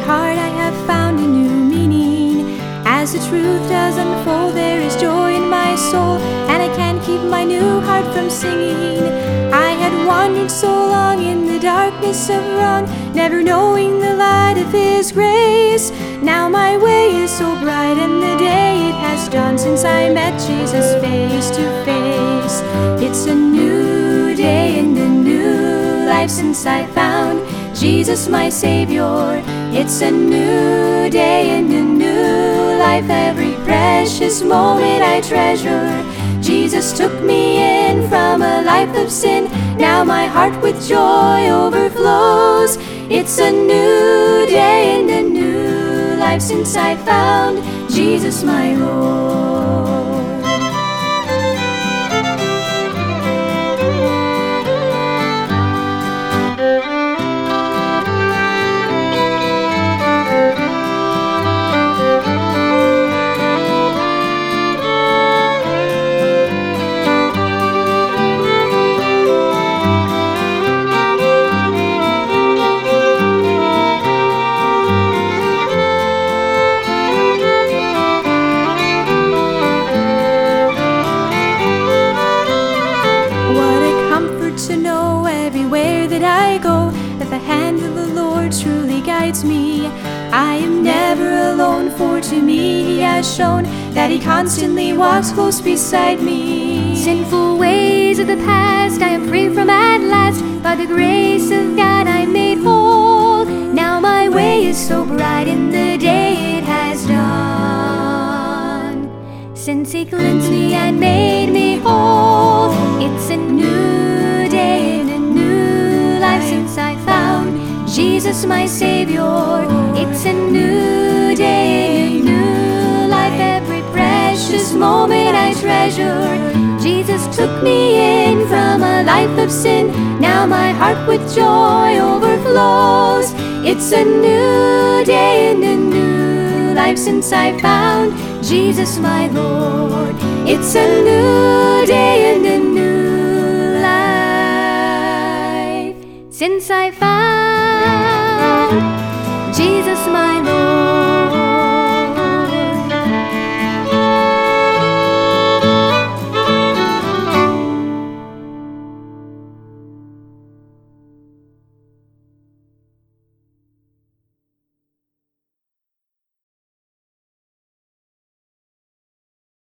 heart I have found a new meaning. As the truth does unfold, there is joy in my soul, and I can't keep my new heart from singing. I had wandered so long in the darkness of wrong, never knowing the light of His grace. Now my way is so bright, and the day it has dawned since I met Jesus face to face. It's a new day and a new life since I found Jesus my Savior. It's a new day and a new life, every precious moment I treasure. Jesus took me in from a life of sin, now my heart with joy overflows. It's a new day and a new life since I found Jesus my Lord. To know everywhere that I go that the hand of the Lord truly guides me. I am never alone, for to me He has shown that He constantly walks close beside me. Sinful ways of the past I am free from at last. By the grace of God I'm made whole. Now my way is so bright and the day it has dawned, since He cleansed me and made me whole. It's a new day and a new life since I found Jesus my Savior. It's a new day and a new life, every precious moment I treasure. Jesus took me in from a life of sin, now my heart with joy overflows. It's a new day and a new life since I found Jesus my Lord. It's a new day and a new life since I found Jesus my Lord.